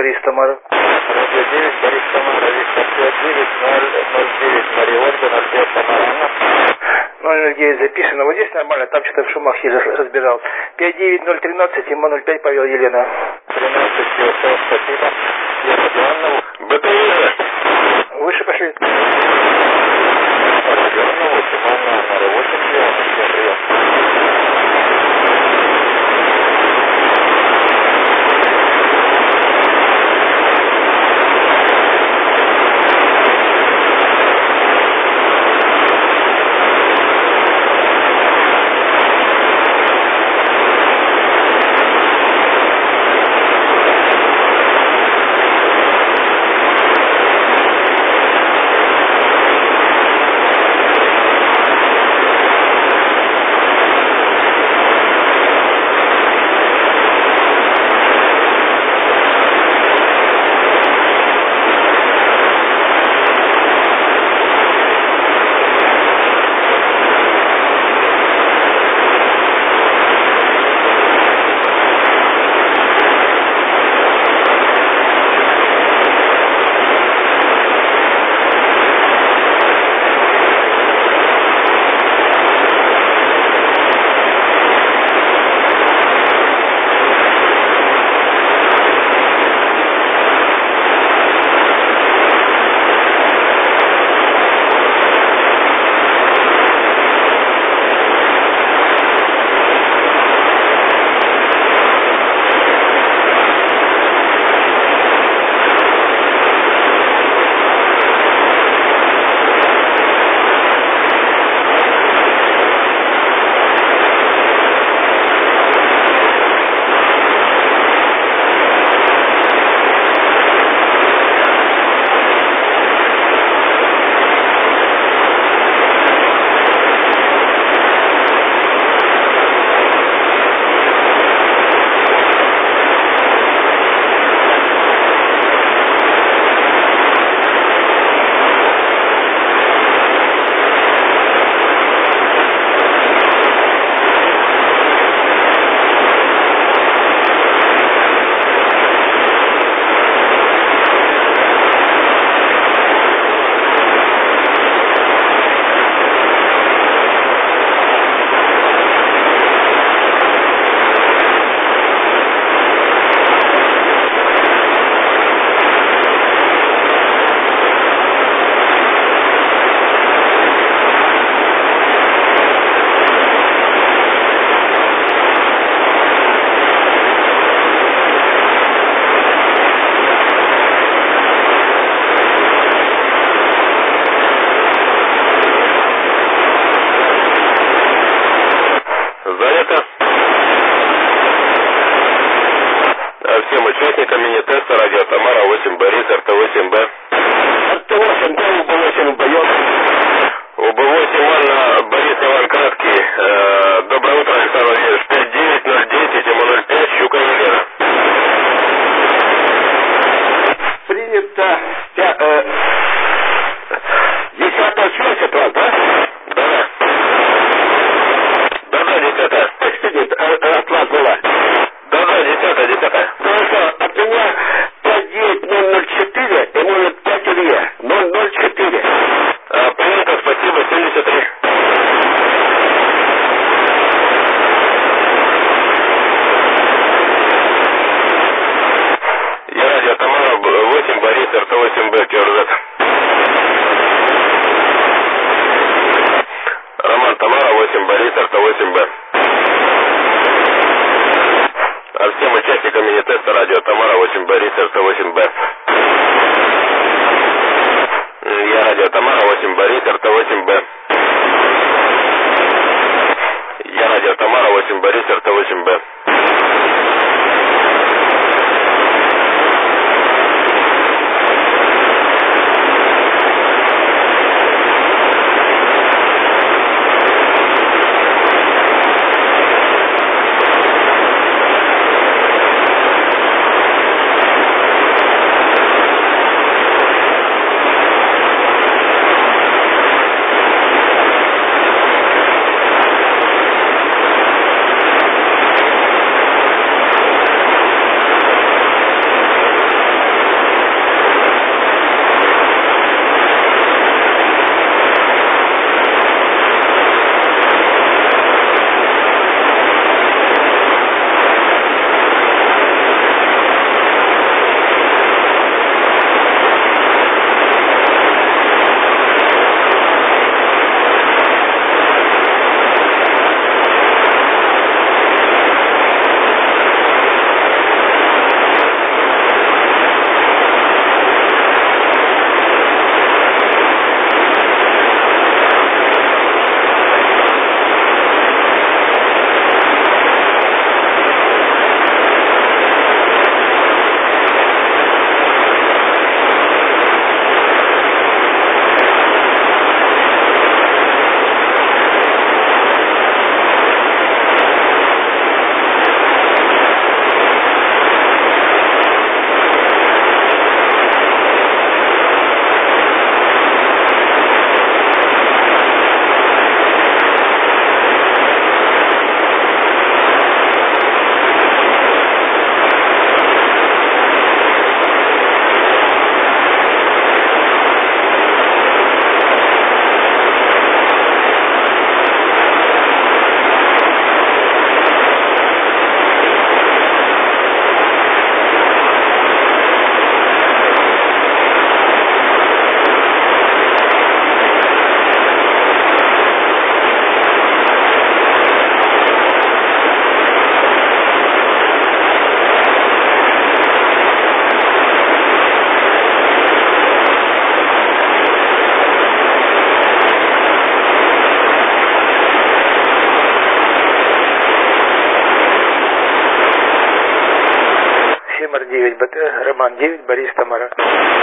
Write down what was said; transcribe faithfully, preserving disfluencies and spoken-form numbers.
Борис, Тамара. Радио девять, Борис, Тамара, Виктор пять девять ноль ноль девять, Мария Ольга, ноль пять, Тамара. ноль девять записано. Вот здесь нормально, там что-то в шумах еле разбирал. пять девять ноль тринадцать, М ноль пять, Павел, Елена. тринадцать, все, спасибо. Елена Ивановна. БТ. Выше пошли. Елена, Симона, Мария восемь, всем привет. Всем участникам мини-теста радио Тамара восемь Борис, эр тэ восемь бэ. эр тэ восемь, да, УБ восемь боец. УБ восемь, Иван, Борис, Иван Краткий. Э, доброе утро, Александр Владимирович. пять девять ноль десять, М ноль пять, Щука Елена. Принято. Я, э, десятая связь от вас, да? Да-да. Да-да, десятая. Экспедит от вас была. Да-да, десятая, десятая. Хорошо, от меня пять девять ноль ноль четыре, М ноль пять Илья, ноль ноль четыре. А, принято, спасибо, семьдесят три. Я радио Тамара восемь Борис, эр тэ восемь бэ, КРЗ. Роман Тамара восемь Борис, эр тэ восемь бэ. А всем участникам мини-теста радио Тамара восемь Борис, эр тэ восемь бэ. Я радио Тамара восемь Борис, эр тэ восемь бэ. Я радио Тамара восемь Борис, эр тэ восемь бэ. девять, Роман девять, Борис, Тамара.